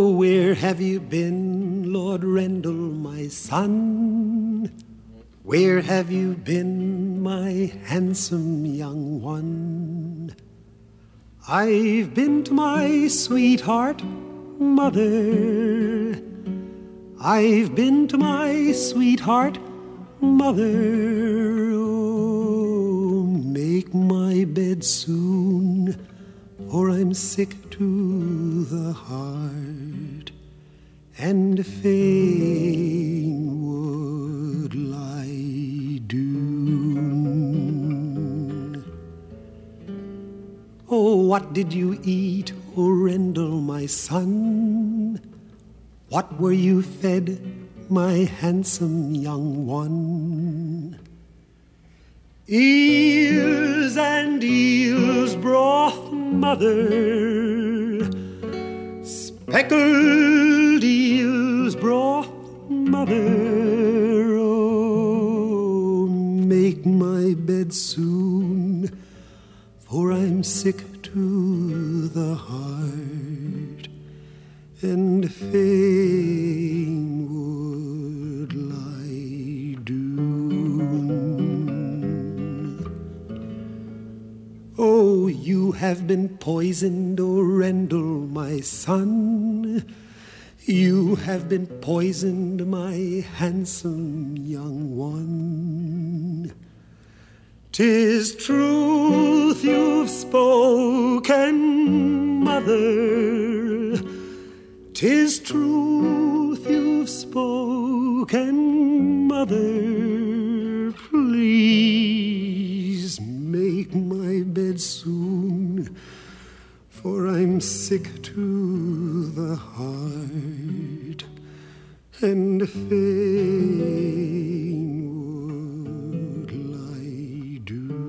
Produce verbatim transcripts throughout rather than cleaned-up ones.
Oh, where have you been, Lord Rendell, my son? Where have you been, my handsome young one? I've been to my sweetheart, mother. I've been to my sweetheart, mother. Oh, make my bed soon, for I'm sick to the heart, and fain would lie down. Oh, what did you eat, O Rendell, my son? What were you fed, my handsome young one? Eels and eels broth, mother. Speckled eels broth, mother. Oh, make my bed soon, for I'm sick to the heart, and fain would lie down. Oh, you have been poisoned, O Rendell, my son. You have been poisoned, my handsome young one. 'Tis truth you've spoken, mother. 'Tis truth you've spoken, mother. Please make my bed soon, for I'm sick to the heart, and fain would lie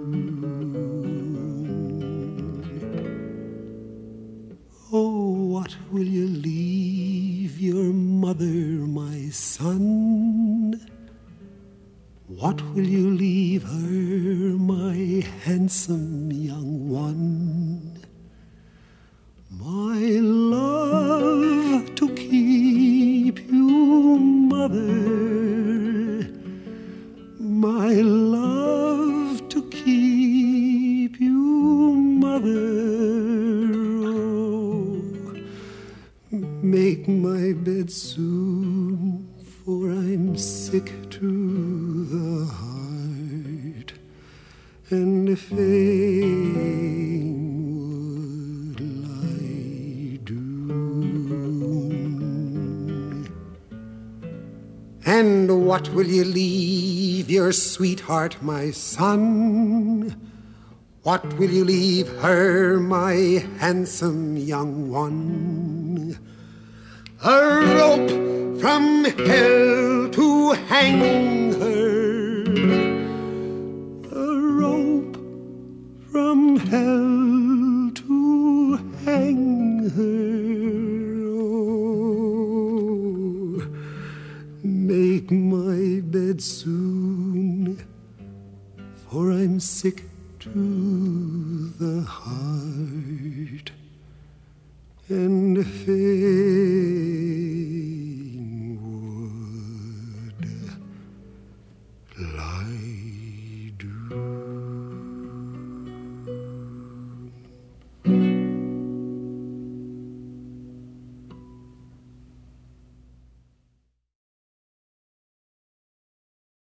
down. Oh, what will you leave your mother, my son? What will you leave her, my handsome young one? My love to keep you, mother. My love to keep you, mother. Oh, make my bed soon, for I'm sick to the heart, and fain would lie down. And what will you leave your sweetheart, my son? What will you leave her, my handsome young one? A rope from hell to hang her, a rope from hell to hang her. Oh, make my bed soon, for I'm sick to the heart, and fain